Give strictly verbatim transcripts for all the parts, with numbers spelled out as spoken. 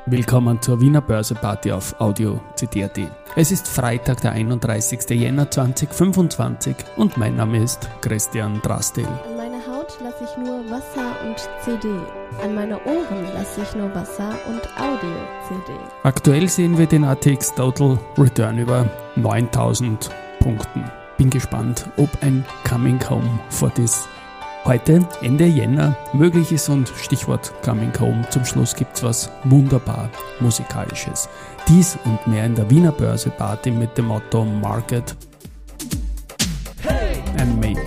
Willkommen zur Wiener Börseparty auf Audio C D punkt A T. Es ist Freitag, der einunddreißigster Jänner zweitausendfünfundzwanzig und mein Name ist Christian Drastil. An meine Haut lasse ich nur Wasser und C D. An meine Ohren lasse ich nur Wasser und Audio-C D. Aktuell sehen wir den A T X Total Return über neuntausend Punkten. Bin gespannt, ob ein Coming Home for this heute, Ende Jänner, möglich ist und Stichwort Coming Home. Zum Schluss gibt's was wunderbar Musikalisches. Dies und mehr in der Wiener Börseparty mit dem Motto Market hey! And Me.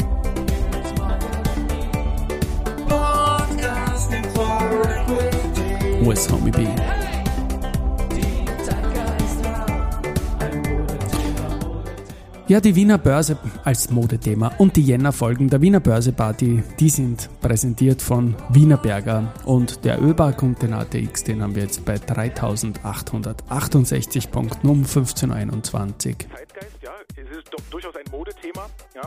With Homie B. Ja, die Wiener Börse als Modethema und die Jänner-Folgen der Wiener Börseparty, die sind präsentiert von Wienerberger und der ÖBAG und den A T X, den haben wir jetzt bei dreitausendachthundertachtundsechzig Punkten um fünfzehn Uhr einundzwanzig. Zeitgeist, ja, es ist doch durchaus ein Modethema, ja.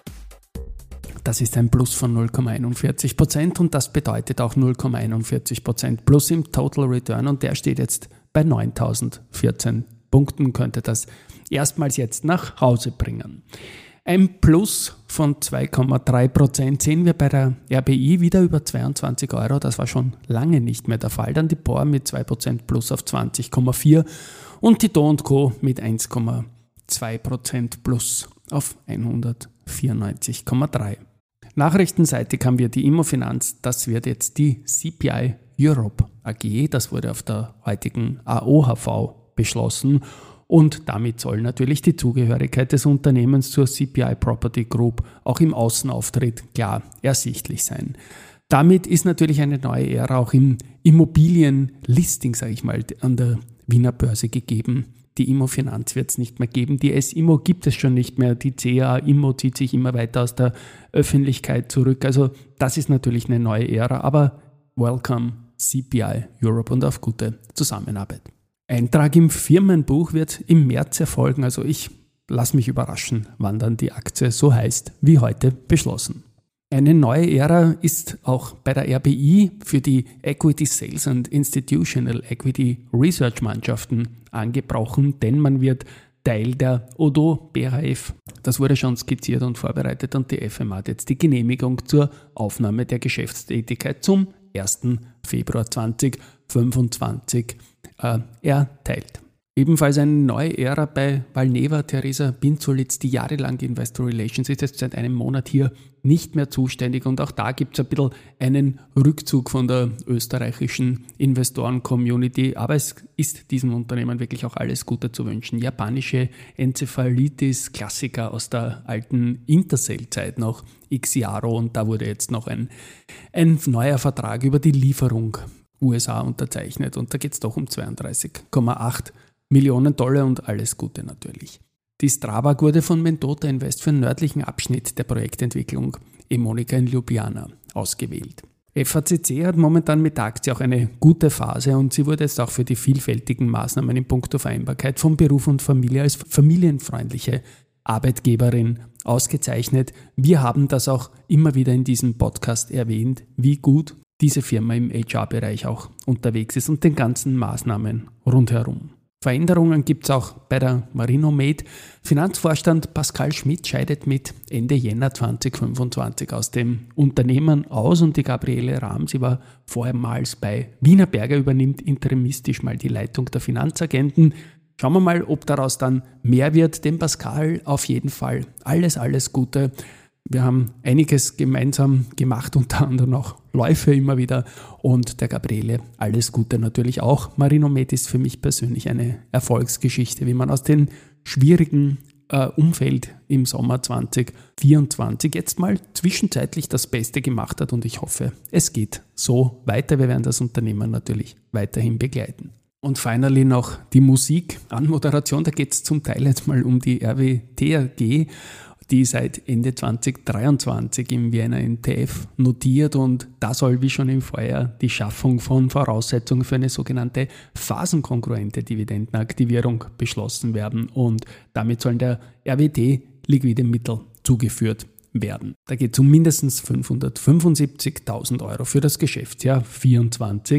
Das ist ein Plus von null Komma einundvierzig Prozent und das bedeutet auch null Komma einundvierzig Prozent Plus im Total Return und der steht jetzt bei neuntausendvierzehn Punkten, könnte das erstmals jetzt nach Hause bringen. Ein Plus von zwei Komma drei Prozent sehen wir bei der R B I wieder über zweiundzwanzig Euro. Das war schon lange nicht mehr der Fall. Dann die P O R mit zwei Prozent Plus auf zwanzig Komma vier und die D O und Co. mit eins Komma zwei Prozent Plus auf hundertvierundneunzig Komma drei. Nachrichtenseitig haben wir die Immofinanz. Das wird jetzt die C P I Europe A G. Das wurde auf der heutigen A O H V beschlossen. Und damit soll natürlich die Zugehörigkeit des Unternehmens zur C P I Property Group auch im Außenauftritt klar ersichtlich sein. Damit ist natürlich eine neue Ära auch im Immobilienlisting, sage ich mal, an der Wiener Börse gegeben. Die Immofinanz wird es nicht mehr geben, die S-Immo gibt es schon nicht mehr, die C A Immo zieht sich immer weiter aus der Öffentlichkeit zurück. Also das ist natürlich eine neue Ära, aber welcome C P I Europe und auf gute Zusammenarbeit. Eintrag im Firmenbuch wird im März erfolgen, also ich lasse mich überraschen, wann dann die Aktie so heißt, wie heute beschlossen. Eine neue Ära ist auch bei der R B I für die Equity Sales and Institutional Equity Research Mannschaften angebrochen, denn man wird Teil der O D O B H F. Das wurde schon skizziert und vorbereitet und die F M hat jetzt die Genehmigung zur Aufnahme der Geschäftstätigkeit zum ersten Februar zweitausendfünfundzwanzig äh, erteilt. Ebenfalls eine neue Ära bei Valneva. Theresa Binzolitz, die jahrelang Investor Relations ist, jetzt seit einem Monat hier nicht mehr zuständig und auch da gibt es ein bisschen einen Rückzug von der österreichischen Investoren-Community, aber es ist diesem Unternehmen wirklich auch alles Gute zu wünschen. Japanische Enzephalitis, Klassiker aus der alten Intercell-Zeit noch, Ixiaro, und da wurde jetzt noch ein, ein neuer Vertrag über die Lieferung U S A unterzeichnet und da geht es doch um zweiunddreißig Komma acht Millionen Dollar und alles Gute natürlich. Die Strabag wurde von Mendota Invest für den nördlichen Abschnitt der Projektentwicklung Emonica in Ljubljana ausgewählt. F A C C hat momentan mit der Aktie auch eine gute Phase und sie wurde jetzt auch für die vielfältigen Maßnahmen in puncto Vereinbarkeit von Beruf und Familie als familienfreundliche Arbeitgeberin ausgezeichnet. Wir haben das auch immer wieder in diesem Podcast erwähnt, wie gut diese Firma im H R-Bereich auch unterwegs ist und den ganzen Maßnahmen rundherum. Veränderungen gibt es auch bei der Marinomed. Finanzvorstand Pascal Schmidt scheidet mit Ende Jänner zweitausendfünfundzwanzig aus dem Unternehmen aus und die Gabriele Rahm, sie war vorhermals bei Wienerberger, übernimmt interimistisch mal die Leitung der Finanzagenten. Schauen wir mal, ob daraus dann mehr wird. Dem Pascal auf jeden Fall alles, alles Gute. Wir haben einiges gemeinsam gemacht, unter anderem auch Läufe immer wieder und der Gabriele alles Gute natürlich auch. Marinomed ist für mich persönlich eine Erfolgsgeschichte, wie man aus dem schwierigen äh, Umfeld im Sommer zweitausendvierundzwanzig jetzt mal zwischenzeitlich das Beste gemacht hat und ich hoffe, es geht so weiter. Wir werden das Unternehmen natürlich weiterhin begleiten. Und finally noch die Musik an Moderation, da geht es zum Teil jetzt mal um die R W T A G, die seit Ende zweitausenddreiundzwanzig im Vienna N T F notiert und da soll wie schon im Vorjahr die Schaffung von Voraussetzungen für eine sogenannte phasenkongruente Dividendenaktivierung beschlossen werden und damit sollen der R W T liquide Mittel zugeführt werden. Da geht es um mindestens fünfhundertfünfundsiebzigtausend Euro für das Geschäftsjahr vierundzwanzig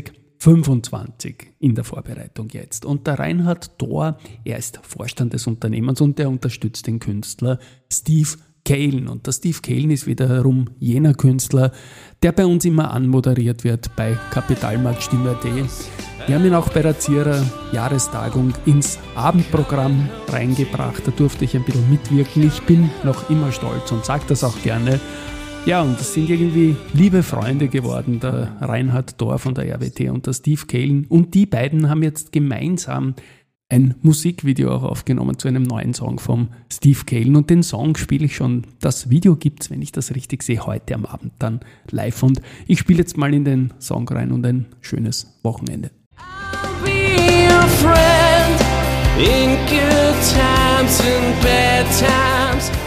fünfundzwanzig in der Vorbereitung jetzt. Und der Reinhard Thor, er ist Vorstand des Unternehmens und der unterstützt den Künstler Steve Kalen. Und der Steve Kalen ist wiederum jener Künstler, der bei uns immer anmoderiert wird bei Kapitalmarktstimme punkt de. Wir haben ihn auch bei der Zierer Jahrestagung ins Abendprogramm reingebracht. Da durfte ich ein bisschen mitwirken. Ich bin noch immer stolz und sage das auch gerne. Ja, und das sind irgendwie liebe Freunde geworden, der Reinhard Thor von der R W T und der Steve Kalen. Und die beiden haben jetzt gemeinsam ein Musikvideo auch aufgenommen zu einem neuen Song vom Steve Kalen. Und den Song spiele ich schon, das Video gibt's, wenn ich das richtig sehe, heute am Abend dann live. Und ich spiele jetzt mal in den Song rein und ein schönes Wochenende. I'll be your friend in good times and bad times.